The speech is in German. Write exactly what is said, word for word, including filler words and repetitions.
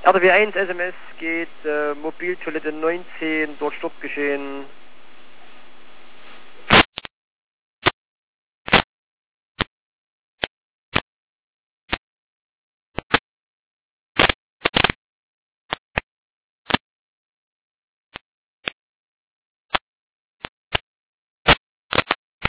R W eins S M S geht, äh, Mobiltoilette neunzehn, dort Sturzgeschehen.